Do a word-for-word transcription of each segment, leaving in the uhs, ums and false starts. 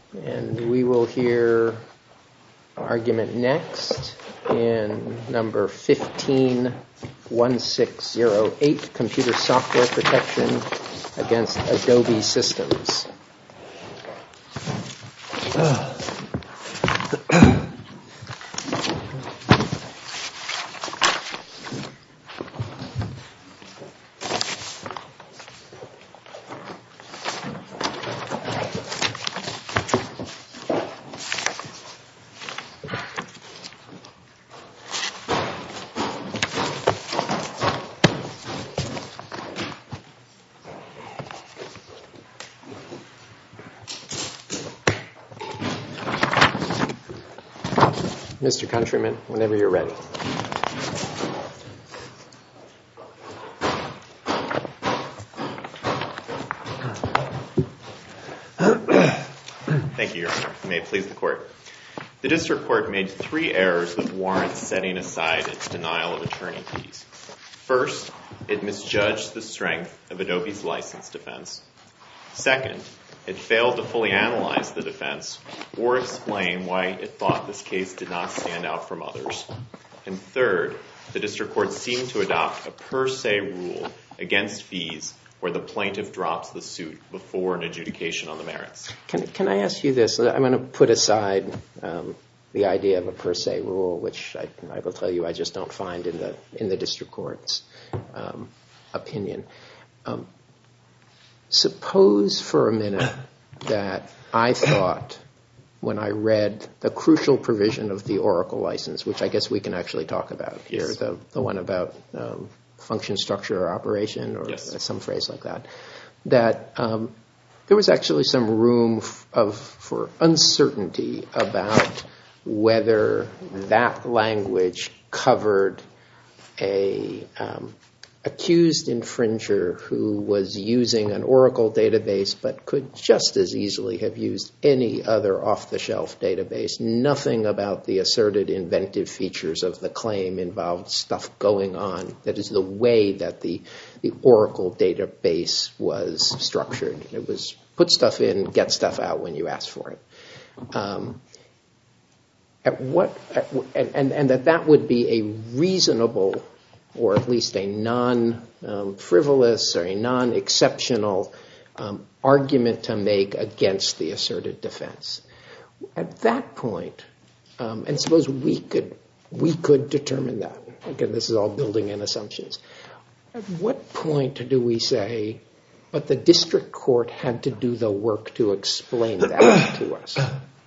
And we will hear argument next in number fifteen one six zero eight, Computer Software Protection against Adobe Systems. Mister Countryman, whenever you're ready. Thank you, Your Honor. May it please the Court. The District Court made three errors that warrant setting aside its denial of attorney fees. First, it misjudged the strength of Adobe's license defense. Second, it failed to fully analyze the defense or explain why it thought this case did not stand out from others. And third, the District Court seemed to adopt a per se rule against fees where the plaintiff drops the suit before an adjudication on the merits. Can, can I ask you this? I'm going to put aside um, the idea of a per se rule, which I, I will tell you I just don't find in the in the District Court's um, opinion. Um, Suppose for a minute that I thought, when I read the crucial provision of the Oracle license, which I guess we can actually talk about here, yes. the, the one about um, function, structure, or operation, or yes. some phrase like that, that um, there was actually some room f- of for uncertainty about whether that language covered a um, accused infringer who was using an Oracle database but could just as easily have used any other off-the-shelf database. Nothing about the asserted inventive features of the claim involved stuff going on. That is the way that the, the Oracle database was structured. It was put stuff in, get stuff out when you asked for it. Um, at what at, and, and, and that that would be a reasonable, or at least a non-frivolous um, or a non-exceptional um, argument to make against the asserted defense. At that point, um, and suppose we could we could determine that. Again, this is all building in assumptions. At what point do we say, but the District Court had to do the work to explain that to us?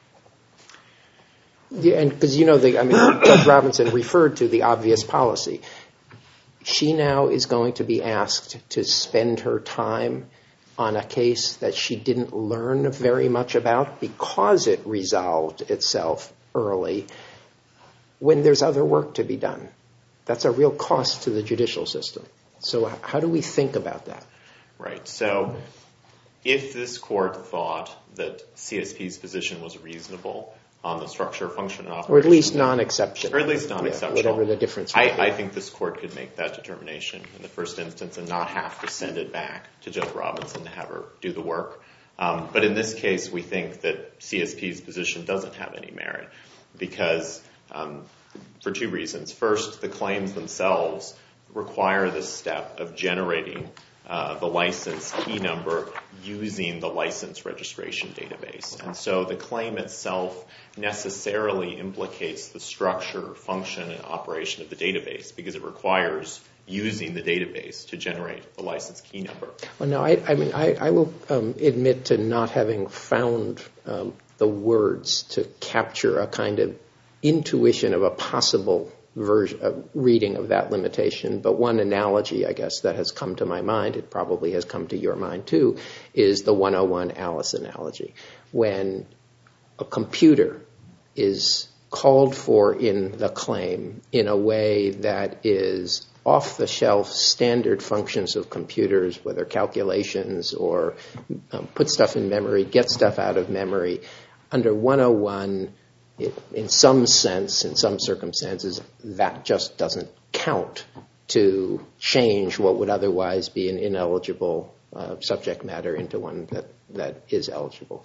Yeah, and because you know, the, I mean, Judge Robinson referred to the obvious policy. She now is going to be asked to spend her time on a case that she didn't learn very much about because it resolved itself early when there's other work to be done. That's a real cost to the judicial system. So how do we think about that? Right. So if this court thought that C S P's position was reasonable on the structure, function, and operation. Or at least non-exceptional. Or at least non-exceptional. Yeah, whatever the difference I, might be. I think this court could make that determination in the first instance and not have to send it back to Judge Robinson to have her do the work. Um, but in this case, we think that C S P's position doesn't have any merit because um, for two reasons. First, the claims themselves require the step of generating Uh, the license key number using the license registration database. And so the claim itself necessarily implicates the structure, function, and operation of the database because it requires using the database to generate the license key number. Well, no, I, I mean, I, I will um, admit to not having found um, the words to capture a kind of intuition of a possible version, uh, reading of that limitation. But one analogy, I guess, that has come to my mind, it probably has come to your mind too, is the one oh one Alice analogy. When a computer is called for in the claim in a way that is off-the-shelf standard functions of computers, whether calculations or um, put stuff in memory, get stuff out of memory, under one oh one, It, in some sense, in some circumstances, that just doesn't count to change what would otherwise be an ineligible uh, subject matter into one that, that is eligible.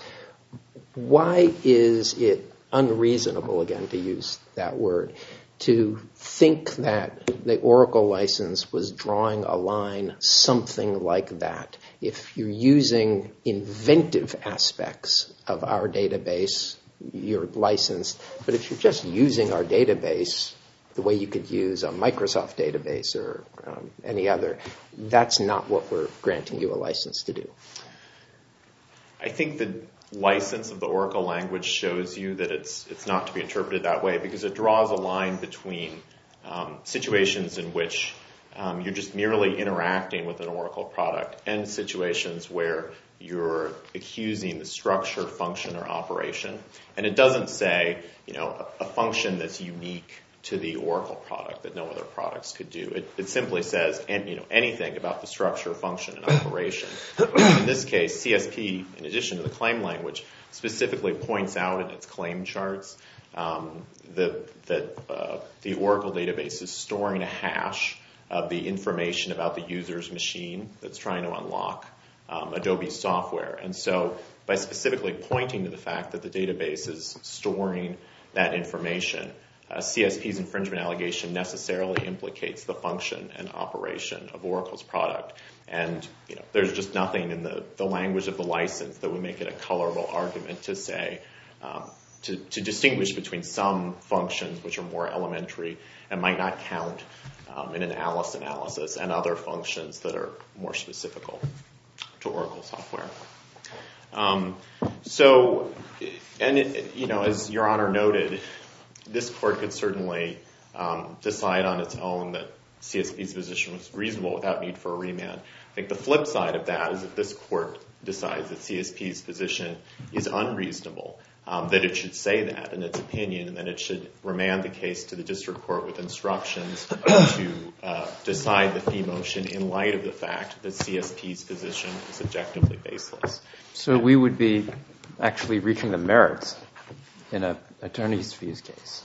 why is it unreasonable, again, to use that word, to think that the Oracle license was drawing a line something like that? If you're using inventive aspects of our database, you're licensed. But if you're just using our database the way you could use a Microsoft database or um, any other, that's not what we're granting you a license to do. I think the license of the Oracle language shows you that it's it's not to be interpreted that way, because it draws a line between um, situations in which um, you're just merely interacting with an Oracle product and situations where you're accusing the structure, function, or operation. And it doesn't say, you know, a, a function that's unique to the Oracle product that no other products could do. It, it simply says, and, you know, anything about the structure, function, and operation. In this case, C S P, in addition to the claim language, specifically points out in its claim charts um, that, that uh, the Oracle database is storing a hash of the information about the user's machine that's trying to unlock um, Adobe software. And so by specifically pointing to the fact that the database is storing that information, Uh, C S P's infringement allegation necessarily implicates the function and operation of Oracle's product. And you know, there's just nothing in the, the language of the license that would make it a colorable argument to say, um, to, to distinguish between some functions which are more elementary and might not count um, in an Alice analysis, and other functions that are more specific to Oracle software. Um, so, and it, you know, as Your Honor noted, this court could certainly um, decide on its own that C S P's position was reasonable without need for a remand. I think the flip side of that is if this court decides that C S P's position is unreasonable, um, that it should say that in its opinion, and then it should remand the case to the district court with instructions to uh, decide the fee motion in light of the fact that C S P's position is objectively baseless. So we would be actually reaching the merits in an attorney's fees case.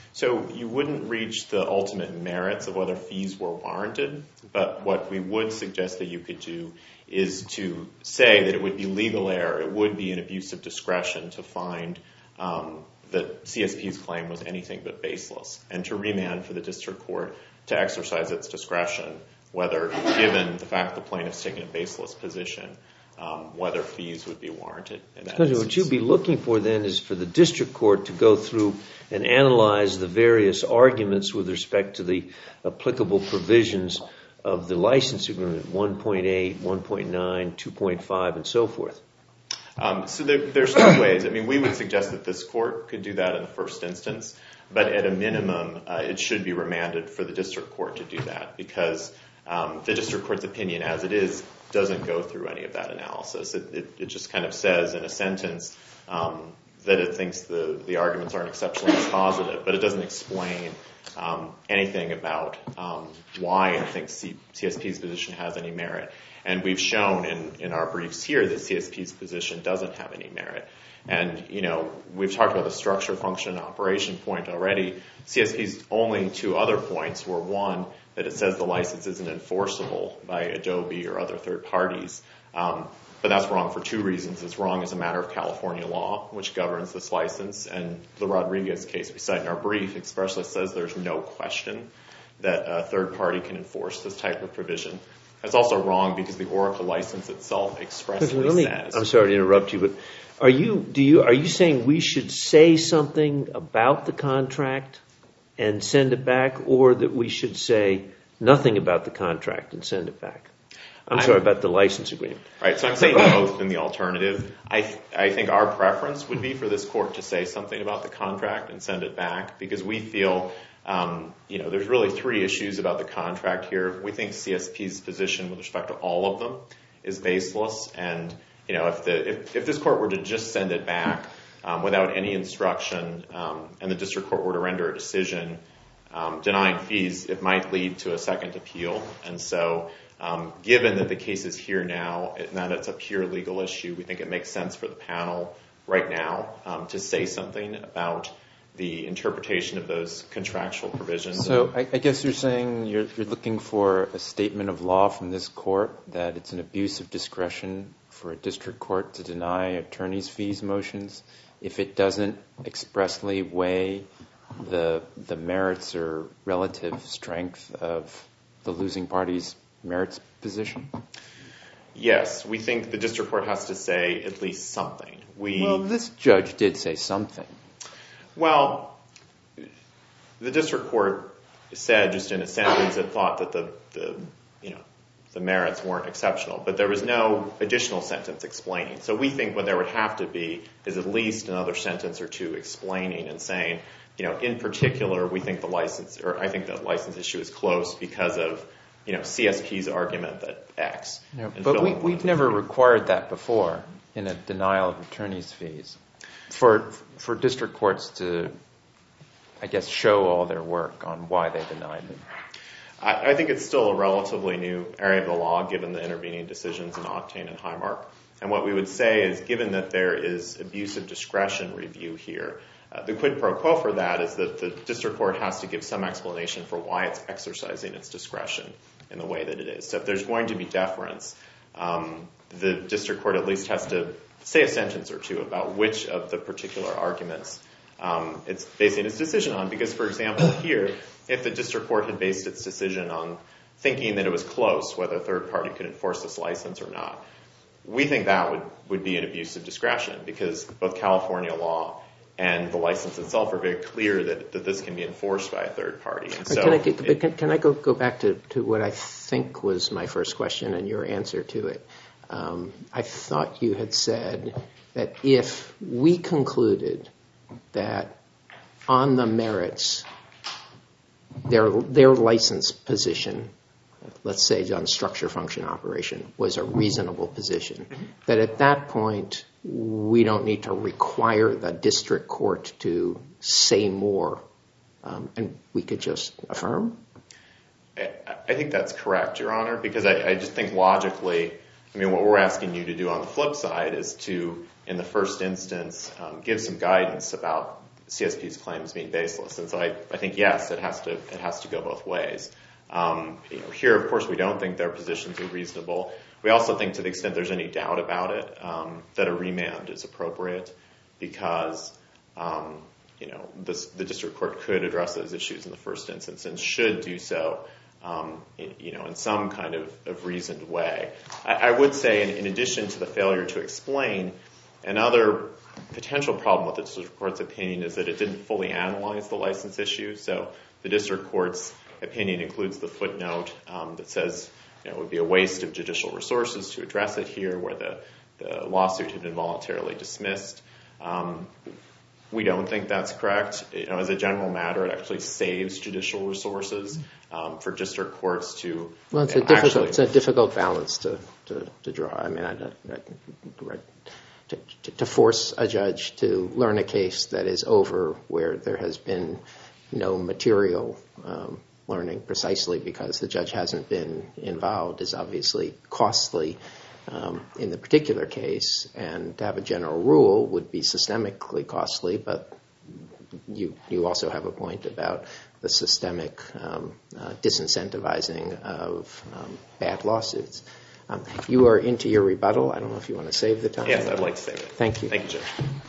So you wouldn't reach the ultimate merits of whether fees were warranted, but what we would suggest that you could do is to say that it would be legal error, it would be an abuse of discretion to find um, that C S P's claim was anything but baseless, and to remand for the district court to exercise its discretion, whether, given the fact the plaintiff's taken a baseless position, Um, whether fees would be warranted in that instance. What you'd be looking for then is for the district court to go through and analyze the various arguments with respect to the applicable provisions of the license agreement, one point eight, one point nine, two point five, and so forth. Um, so there, there's two ways. I mean, we would suggest that this court could do that in the first instance, but at a minimum, uh, it should be remanded for the district court to do that, because um, the district court's opinion as it is doesn't go through any of that analysis. It, it, it just kind of says in a sentence um, that it thinks the, the arguments aren't exceptionally positive, but it doesn't explain um, anything about um, why it thinks C, CSP's position has any merit. And we've shown in, in our briefs here that C S P's position doesn't have any merit. And, you know, we've talked about the structure, function, and operation point already. C S P's only two other points were, one, that it says the license isn't enforceable by Adobe or other third parties. Um, but that's wrong for two reasons. It's wrong as a matter of California law, which governs this license. And the Rodriguez case we cite in our brief expressly says there's no question that a third party can enforce this type of provision. That's also wrong because the Oracle license itself expressly me, says... I'm sorry to interrupt you, but are you, do you, are you saying we should say something about the contract and send it back, or that we should say nothing about the contract and send it back? I'm, I'm sorry, about the license agreement. Right, so I'm saying both in the alternative. I th- I think our preference would be for this court to say something about the contract and send it back, because we feel, um, you know, there's really three issues about the contract here. We think C S P's position with respect to all of them is baseless, and, you know, if the if, if this court were to just send it back Um, without any instruction, um, and the district court were to render a decision um, denying fees, it might lead to a second appeal. And so um, given that the case is here now, and that it's a pure legal issue, we think it makes sense for the panel right now um, to say something about the interpretation of those contractual provisions. So I, I guess you're saying you're, you're looking for a statement of law from this court that it's an abuse of discretion for a district court to deny attorney's fees motions if it doesn't expressly weigh the the merits or relative strength of the losing party's merits position? Yes, we think the district court has to say at least something. We, well, this judge did say something. Well, the district court said just in a sentence it thought that the, the you know the merits weren't exceptional, but there was no additional sentence explaining. So we think what there would have to be is at least another sentence or two explaining and saying, you know, in particular, we think the license, or I think the license issue is close because of, you know, C S P's argument that X. Yeah, but we, we've never required that before in a denial of attorney's fees for for district courts to, I guess, show all their work on why they denied it. I, I think it's still a relatively new area of the law given the intervening decisions in Octane and Highmark. And what we would say is, given that there is abuse of discretion review here, uh, the quid pro quo for that is that the district court has to give some explanation for why it's exercising its discretion in the way that it is. So if there's going to be deference, um, the district court at least has to say a sentence or two about which of the particular arguments um, it's basing its decision on. Because, for example, here, if the district court had based its decision on thinking that it was close whether a third party could enforce this license or not, we think that would, would be an abuse of discretion because both California law and the license itself are very clear that, that this can be enforced by a third party. And so can I, get, can, can I go, go back to, to what I think was my first question and your answer to it? Um, I thought you had said that if we concluded that on the merits, their, their license position, let's say on structure function operation, was a reasonable position, mm-hmm. that at that point we don't need to require the district court to say more, um, and we could just affirm? I, I think that's correct, Your Honor, because I, I just think logically, I mean, what we're asking you to do on the flip side is to, in the first instance, um, give some guidance about C S P's claims being baseless. And so I, I think, yes, it has to it has to go both ways. Um, you know, here, of course, we don't think their positions are reasonable. We also think, to the extent there's any doubt about it, um, that a remand is appropriate because, um, you know, this, the district court could address those issues in the first instance and should do so, um, in, you know, in some kind of, of reasoned way. I, I would say, in, in addition to the failure to explain, another potential problem with the district court's opinion is that it didn't fully analyze the license issue. So the district court's opinion includes the footnote um, that says, you know, it would be a waste of judicial resources to address it here where the, the lawsuit had been voluntarily dismissed. Um, we don't think that's correct. You know, as a general matter, it actually saves judicial resources um, for district courts to well, it's a actually, difficult it's a difficult balance to, to, to draw. I mean, I, I, I, to, to force a judge to learn a case that is over where there has been no material um, learning precisely because the judge hasn't been involved is obviously costly um, in the particular case, and to have a general rule would be systemically costly, but you you also have a point about the systemic um, uh, disincentivizing of um, bad lawsuits. Um, you are into your rebuttal. I don't know if you want to save the time. Yes, I'd like to save it. Thank you. Thank you, Judge.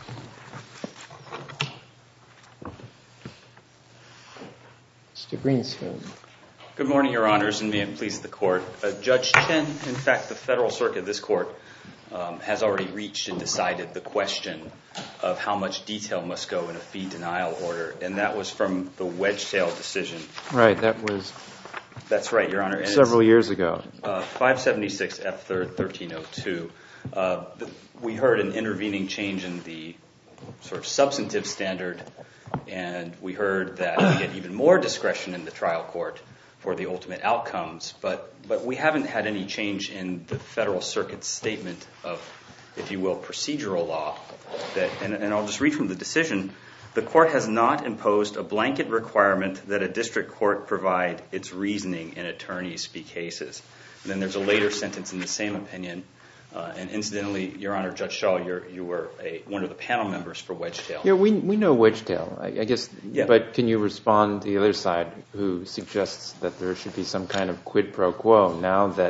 Mister Greenstone. Good morning, Your Honors, and may it please the Court. Uh, Judge Chen, in fact, the Federal Circuit of this Court um, has already reached and decided the question of how much detail must go in a fee denial order, and that was from the Wedgetail decision. Right, that was That's right, Your Honor. And several years ago. Uh, five seventy-six F third thirteen oh two. Uh, the, we heard an intervening change in the sort of substantive standard, and we heard that we get even more discretion in the trial court for the ultimate outcomes, but but we haven't had any change in the Federal Circuit's statement of, if you will, procedural law. That, and, and I'll just read from the decision. The court has not imposed a blanket requirement that a district court provide its reasoning in attorney's fee cases. And then there's a later sentence in the same opinion. Uh, and incidentally, Your Honor, Judge Shaw, you're, you were a, one of the panel members for Wedgetail. Yeah, we we know Wedgetail, I, I guess. Yeah. But can you respond to the other side who suggests that there should be some kind of quid pro quo now that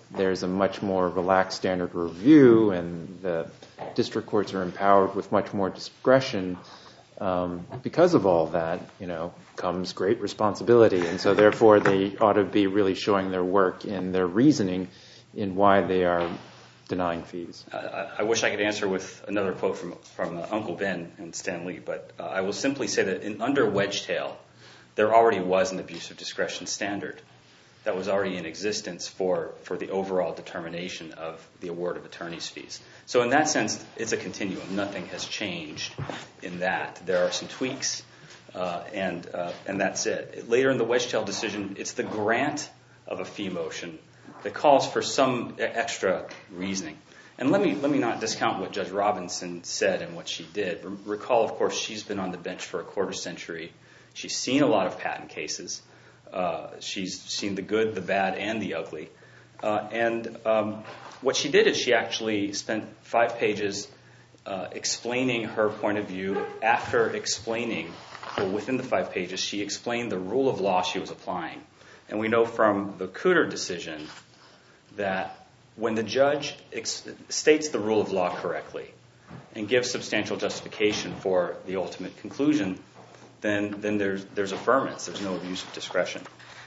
there's a much more relaxed standard review, and the district courts are empowered with much more discretion. Um, because of all that, you know, comes great responsibility, and so therefore they ought to be really showing their work in their reasoning in why they are denying fees. Uh, I wish I could answer with another quote from from uh, Uncle Ben and Stan Lee, but uh, I will simply say that in, under Wedgetail, there already was an abuse of discretion standard that was already in existence for, for the overall determination of the award of attorney's fees. So in that sense, it's a continuum. Nothing has changed in that. There are some tweaks, uh, and uh, and that's it. Later in the Wedgetail decision, it's the grant of a fee motion that calls for some extra reasoning. And let me let me not discount what Judge Robinson said and what she did. Re- recall, of course, she's been on the bench for a quarter century. She's seen a lot of patent cases. Uh, she's seen the good, the bad, and the ugly. Uh, and um, what she did is she actually spent five pages uh, explaining her point of view. After explaining, well, within the five pages, she explained the rule of law she was applying. And we know from the Cooter decision that when the judge ex- states the rule of law correctly and gives substantial justification for the ultimate conclusion, then then there's there's affirmance. There's no abuse of discretion.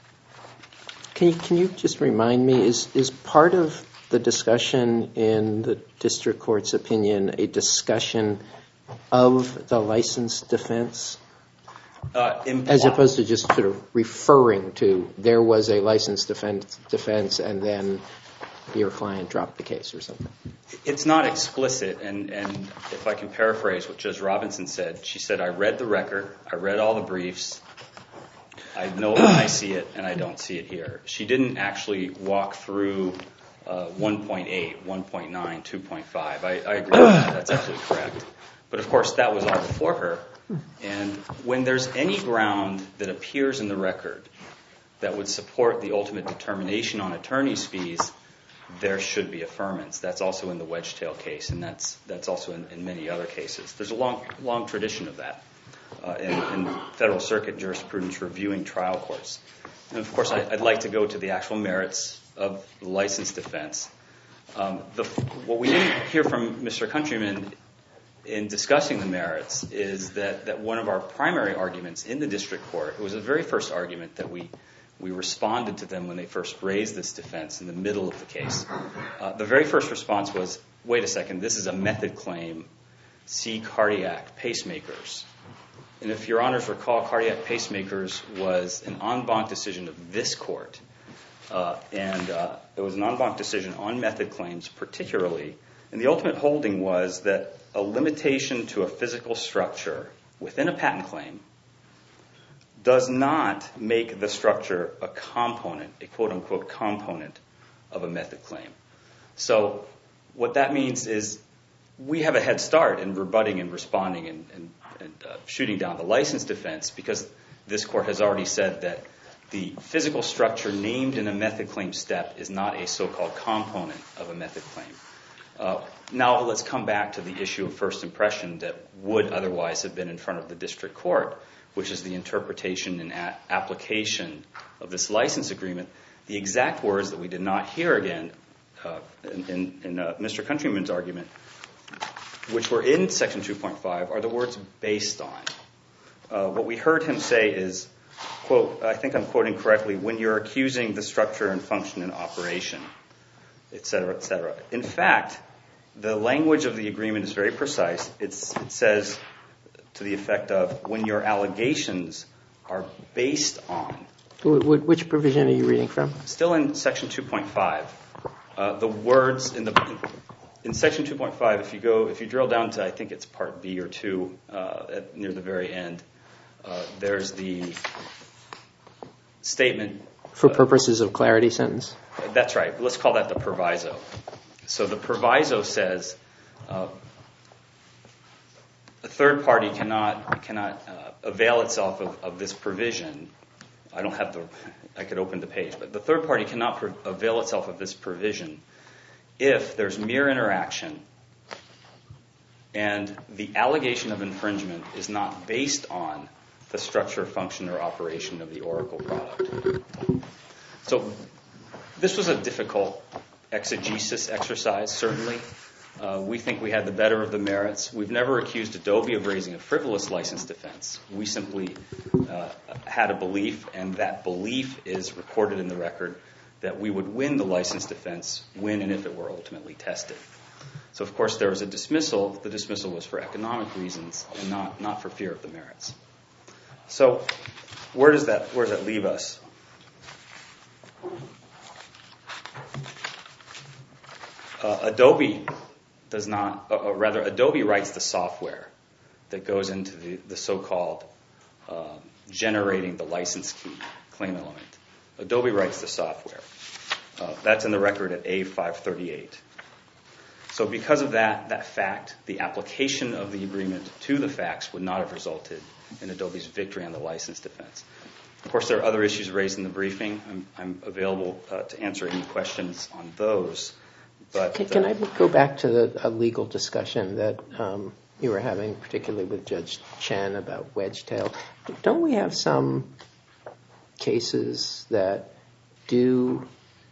Can you, can you just remind me, is is part of the discussion in the district court's opinion a discussion of the license defense? Uh, As opposed to just sort of referring to there was a license defense, defense and then your client dropped the case or something? It's not explicit, and, and if I can paraphrase what Judge Robinson said, she said, I read the record, I read all the briefs, I know it when I see it, and I don't see it here. She didn't actually walk through uh, one point eight, one point nine, two point five. I, I agree with that. That's absolutely correct. But, of course, that was all before her. And when there's any ground that appears in the record that would support the ultimate determination on attorney's fees, there should be affirmance. That's also in the Wedgetail case, and that's that's also in, in many other cases. There's a long long tradition of that uh, in, in Federal Circuit jurisprudence reviewing trial courts. And, of course, I, I'd like to go to the actual merits of the license defense. Um, the, what we didn't hear from Mister Countryman in discussing the merits is that, that one of our primary arguments in the district court, it was the very first argument that we we responded to them when they first raised this defense in the middle of the case. Uh, the very first response was, wait a second, this is a method claim, see cardiac pacemakers. And if your honors recall, cardiac pacemakers was an en banc decision of this court. Uh, and uh, it was an en banc decision on method claims particularly. And the ultimate holding was that a limitation to a physical structure within a patent claim does not make the structure a component, a quote-unquote component of a method claim. So what that means is we have a head start in rebutting and responding and, and, and uh, shooting down the license defense because this court has already said that the physical structure named in a method claim step is not a so-called component of a method claim. Uh, now let's come back to the issue of first impression that would otherwise have been in front of the district court, which is the interpretation and a- application of this license agreement. The exact words that we did not hear again uh, in, in, in uh, Mister Countryman's argument, which were in Section two point five, are the words based on. Uh, what we heard him say is, quote, I think I'm quoting correctly, when you're accusing the structure and function and operation, et cetera, et cetera. In fact, the language of the agreement is very precise. It's, it says to the effect of when your allegations are based on. Which provision are you reading from? Still in Section two point five. Uh, the words in the in Section two point five, if you go, if you drill down to, I think it's Part B or two, uh, at, near the very end, uh, there's the statement. For purposes of clarity sentence? That's right. Let's call that the proviso. So the proviso says uh, a third party cannot cannot uh, avail itself of, of this provision. I don't have the, I could open the page, but the third party cannot pro- avail itself of this provision if there's mere interaction and the allegation of infringement is not based on the structure, function, or operation of the Oracle product. So this was a difficult exegesis exercise, certainly. Uh, we think we had the better of the merits. We've never accused Adobe of raising a frivolous license defense. We simply uh, had a belief, and that belief is recorded in the record, that we would win the license defense when and if it were ultimately tested. So, of course, there was a dismissal. The dismissal was for economic reasons and not, not for fear of the merits. So where does that, where does that leave us? Uh, Adobe does not, uh, or rather, Adobe writes the software that goes into the, the so-called uh, generating the license key claim element. Adobe writes the software. Uh, that's in the record at A five thirty-eight. So because of that, that fact, the application of the agreement to the facts would not have resulted in Adobe's victory on the license defense. Of course, there are other issues raised in the briefing. I'm, I'm available uh, to answer any questions on those. But Can, can I go back to the a legal discussion that um, you were having, particularly with Judge Chen about Wedgetail? Don't we have some cases that do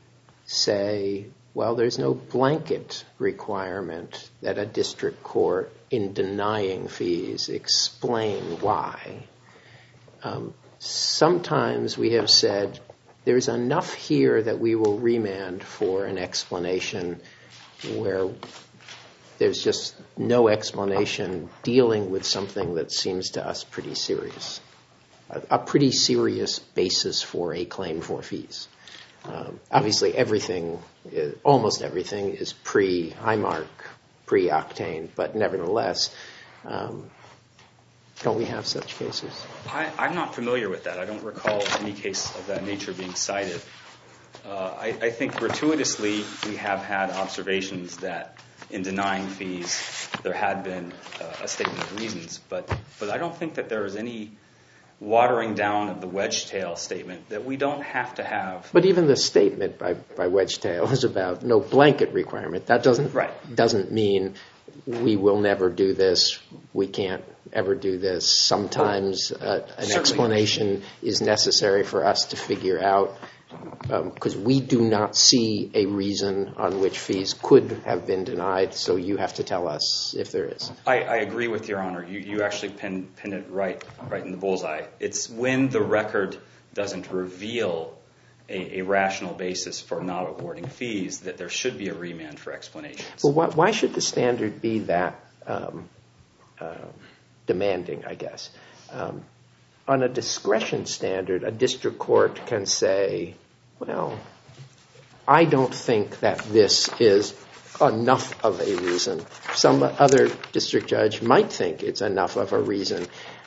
say, well, there's no blanket requirement that a district court, in denying fees, explain why? Um, sometimes we have said, there's enough here that we will remand for an explanation where there's just no explanation dealing with something that seems to us pretty serious, a, a pretty serious basis for a claim for fees. Um, obviously, everything, is, almost everything, is pre-Highmark, pre-Octane, but nevertheless, um, don't we have such cases? I, I'm not familiar with that. I don't recall any case of that nature being cited. Uh, I, I think gratuitously we have had observations that in denying fees there had been uh, a statement of reasons, but, but I don't think that there is any watering down of the Wedgetail statement that we don't have to have. But even the statement by, by Wedgetail is about no blanket requirement. That doesn't right. doesn't mean we will never do this, we can't ever do this. Sometimes uh, an Certainly. explanation is necessary for us to figure out, because um, we do not see a reason on which fees could have been denied, so you have to tell us if there is. I, I agree with Your Honor. You, you actually pin, pin it right, right in the bullseye. It's when the record doesn't reveal a, a rational basis for not awarding fees that there should be a remand for explanations. Well, why, why should the standard be that um, uh, demanding, I guess? Um, on a discretion standard, a district court can say, well, I don't think that this is enough of a reason. Some other district judge might think it's enough of a reason.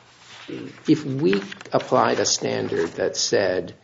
If we applied a standard that said,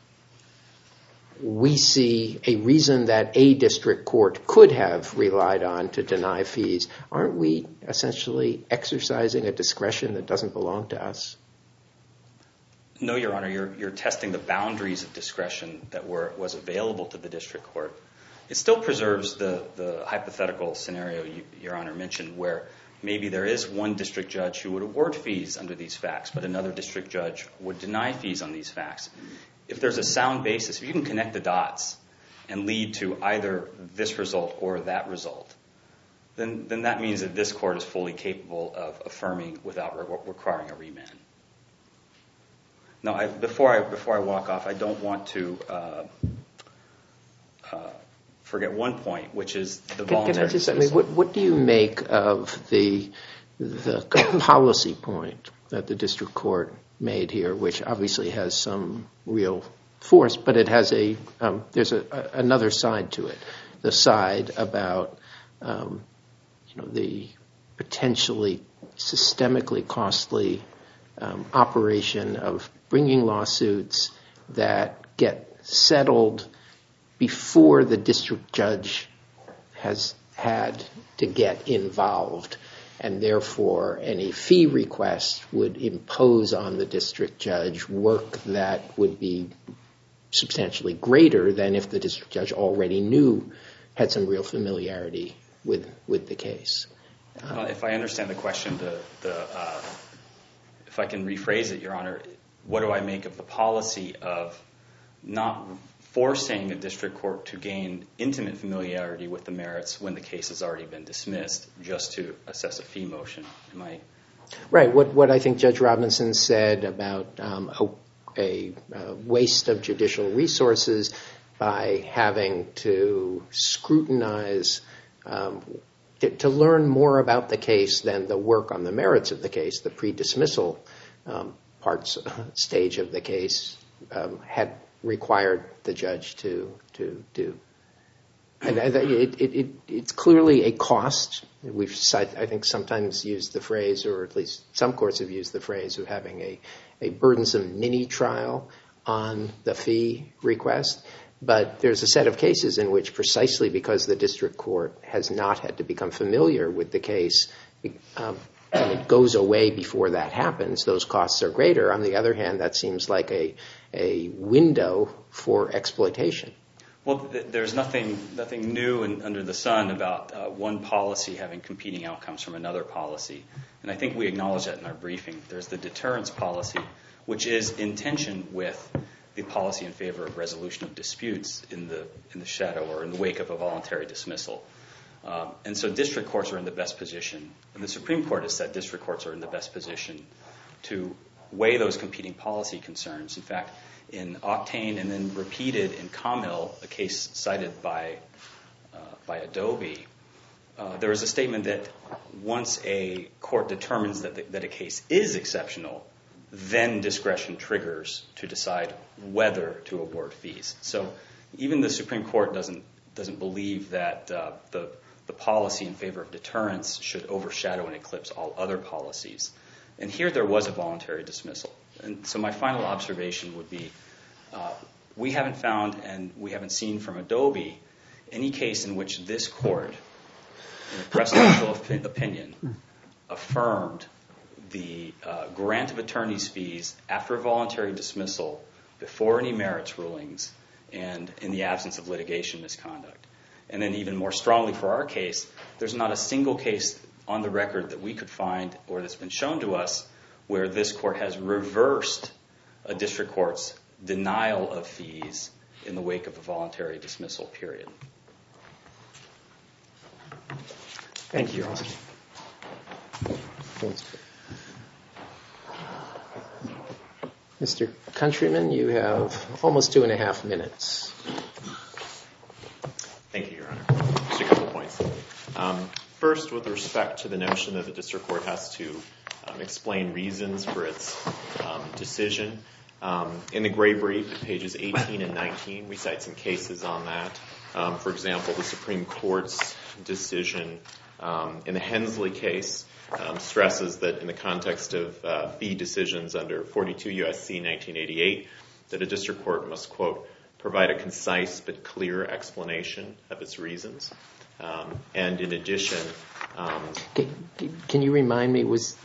we see a reason that a district court could have relied on to deny fees, aren't we essentially exercising a discretion that doesn't belong to us? No, Your Honor. You're, you're testing the boundaries of discretion that were was available to the district court. It still preserves the, the hypothetical scenario you, Your Honor mentioned, where maybe there is one district judge who would award fees under these facts, but another district judge would deny fees on these facts. If there's a sound basis, if you can connect the dots and lead to either this result or that result, then, then that means that this court is fully capable of affirming without re- requiring a remand. Now, I, before I before I walk off, I don't want to uh, uh, forget one point, which is the can, voluntary. Can I just? I mean, what, what do you make of the the policy point that the district court made here, which obviously has some real force, but it has a um, there's a, a, another side to it, the side about um, you know the potentially systemically costly um, operation of bringing lawsuits that get settled before the district judge has had to get involved, and therefore any fee request would impose on the district judge work that would be substantially greater than if the district judge already knew, had some real familiarity with with the case. Uh, if I understand the question, the, the, uh, if I can rephrase it, Your Honor, what do I make of the policy of not forcing a district court to gain intimate familiarity with the merits when the case has already been dismissed just to assess a fee motion. Am I... Right. What what I think Judge Robinson said about um, a, a waste of judicial resources by having to scrutinize, um, to, to learn more about the case than the work on the merits of the case, the pre-dismissal um, parts stage of the case um, had required the judge to to do. And it, it, it, it's clearly a cost. We've, I think, sometimes used the phrase, or at least some courts have used the phrase, of having a, a burdensome mini-trial on the fee request. But there's a set of cases in which, precisely because the district court has not had to become familiar with the case, um, and it goes away before that happens, those costs are greater. On the other hand, that seems like a, a window for exploitation. Well, th- there's nothing nothing new in, under the sun about uh, one policy having competing outcomes from another policy. And I think we acknowledge that in our briefing. There's the deterrence policy, which is in tension with the policy in favor of resolution of disputes in the in the shadow or in the wake of a voluntary dismissal. Um, and so district courts are in the best position, and the Supreme Court has said district courts are in the best position to weigh those competing policy concerns. In fact, in Octane and then repeated in Comhill, a case cited by uh, by Adobe, uh, there is a statement that once a court determines that the, that a case is exceptional, then discretion triggers to decide whether to award fees. So even the Supreme Court doesn't doesn't believe that uh, the the policy in favor of deterrence should overshadow and eclipse all other policies. And here there was a voluntary dismissal. And so my final observation would be, uh, we haven't found and we haven't seen from Adobe any case in which this court, in a presidential opinion, affirmed the uh, grant of attorney's fees after a voluntary dismissal, before any merits rulings, and in the absence of litigation misconduct. And then even more strongly for our case, there's not a single case on the record that we could find or that's been shown to us where this court has reversed a district court's denial of fees in the wake of a voluntary dismissal period. Thank you, Your Honor. Mister Countryman, you have almost two and a half minutes. Thank you, Your Honor. Just a couple points. Um, first, with respect to the notion that the district court has to um, explain reasons for its um, decision, um, in the gray brief at pages eighteen and nineteen, we cite some cases on that. Um, for example, the Supreme Court's decision um, in the Hensley case um, stresses that in the context of uh, fee decisions under forty-two U S C nineteen eighty-eight, that a district court must, quote, provide a concise but clear explanation of its reasons. Um, and in addition... Um, can, can you remind me, was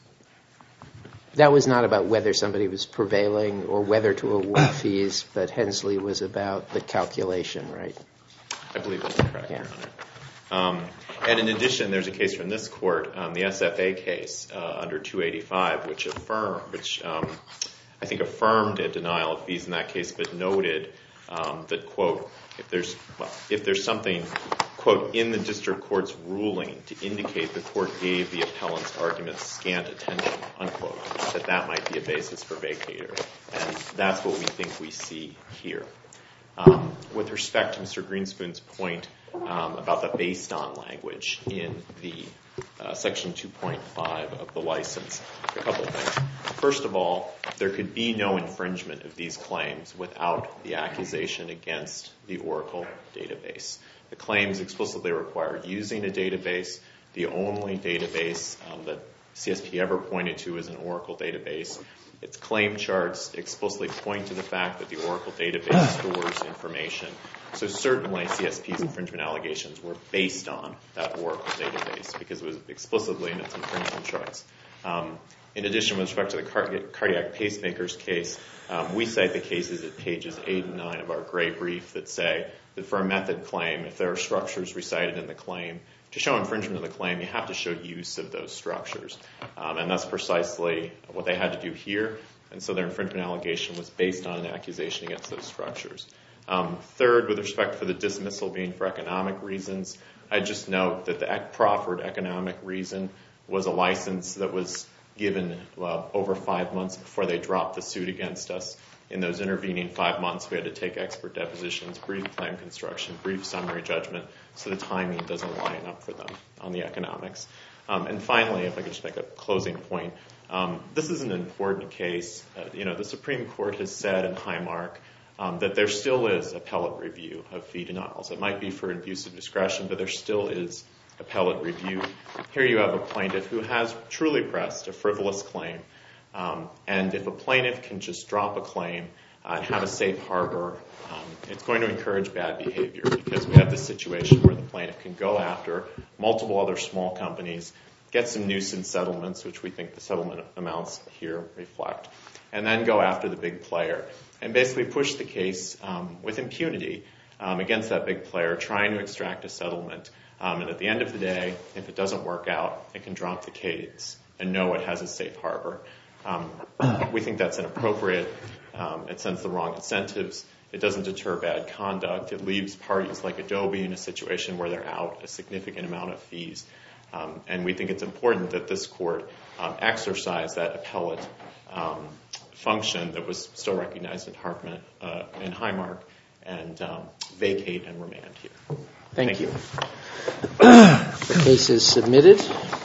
that was not about whether somebody was prevailing or whether to award fees, but Hensley was about the calculation, right? I believe that's correct, yeah. Your Honor. Um, and in addition, there's a case from this court, um, the S F A case uh, under two eighty-five, which affirmed, which um, I think affirmed a denial of fees in that case, but noted um, that, quote, if there's well, if there's something, quote, in the district court's ruling to indicate the court gave the appellant's arguments scant attention, unquote, that that might be a basis for vacator. And that's what we think we see here. Um, with respect to Mister Greenspoon's point um, about the based on language in the uh, section two point five of the license, a couple of things. First of all, there could be no infringement of these claims without the accusation against the Oracle database. The claims explicitly require using a database. The only database um, that C S P ever pointed to is an Oracle database. Its claim charts explicitly point to the fact that the Oracle database stores information. So certainly C S P's infringement allegations were based on that Oracle database because it was explicitly in its infringement charts. Um, in addition, with respect to the car- cardiac pacemakers case, um, we cite the cases at pages eight and nine of our gray brief that say that for a method claim, if there are structures recited in the claim, to show infringement of the claim, you have to show use of those structures. Um, and that's precisely what they had to do here. And so their infringement allegation was based on an accusation against those structures. Um, third, with respect for the dismissal being for economic reasons, I just note that the proffered economic reason was a license that was given uh, over five months before they dropped the suit against us. In those intervening five months, we had to take expert depositions, brief claim construction, brief summary judgment, so the timing doesn't line up for them on the economics. Um, and finally, if I could just make a closing point, um, this is an important case. Uh, you know, the Supreme Court has said in Highmark um, that there still is appellate review of fee denials. It might be for abuse of discretion, but there still is appellate review. Here you have a plaintiff who has truly pressed a frivolous claim. Um, and if a plaintiff can just drop a claim uh, and have a safe harbor, um, it's going to encourage bad behavior, because we have this situation where the plaintiff can go after multiple other small companies, get some nuisance settlements, which we think the settlement amounts here reflect, and then go after the big player and basically push the case um, with impunity um, against that big player, trying to extract a settlement. Um, and at the end of the day, if it doesn't work out, it can drop the case and know it has a safe harbor. Um, we think that's inappropriate. Um, it sends the wrong incentives. It doesn't deter bad conduct. It leaves parties like Adobe in a situation where they're out a significant amount of fees. Um, and we think it's important that this court um, exercise that appellate um, function that was still recognized in Hartman, uh, in Highmark, and um, vacate and remand here. Thank, Thank you. you. The case is submitted.